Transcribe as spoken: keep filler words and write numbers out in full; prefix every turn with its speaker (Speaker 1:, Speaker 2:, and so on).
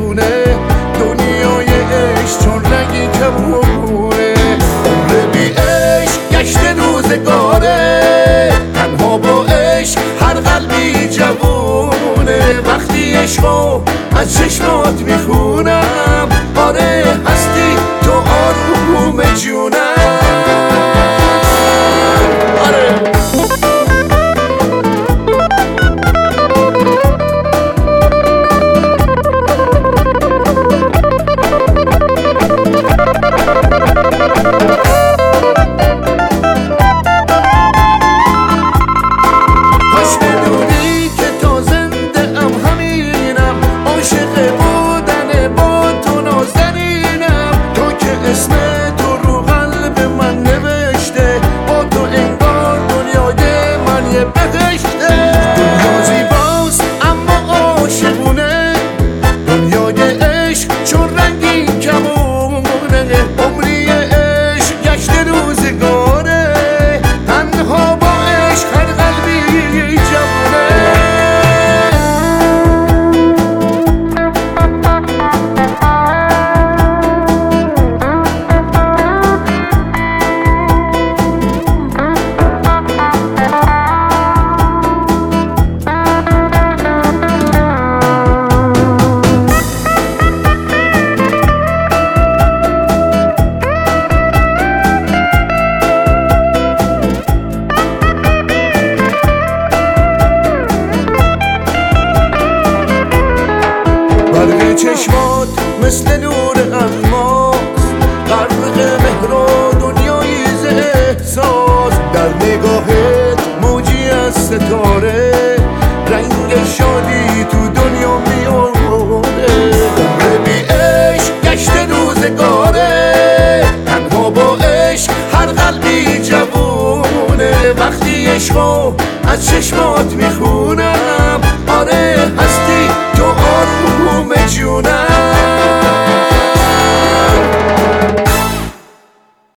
Speaker 1: میخونه، دنیای عشق چون رنگی کمونه. عمر بی عشق گشت روزگاره، تنها با عشق هر قلبی جوونه. وقتی عشقو از چشمات میخونم، آره هستی تو آروم جونم. آره چشمات مثل نور الماس، غرق مهر و دنیایی ز احساس. در نگاهت موجی از ستاره، رنگ شادی تو دنیا میاره. عمر بی عشق گشت روزگاره، تنها با عشق هر قلبی جوونه. وقتی عشقو از چشمات میخونم، آره هستی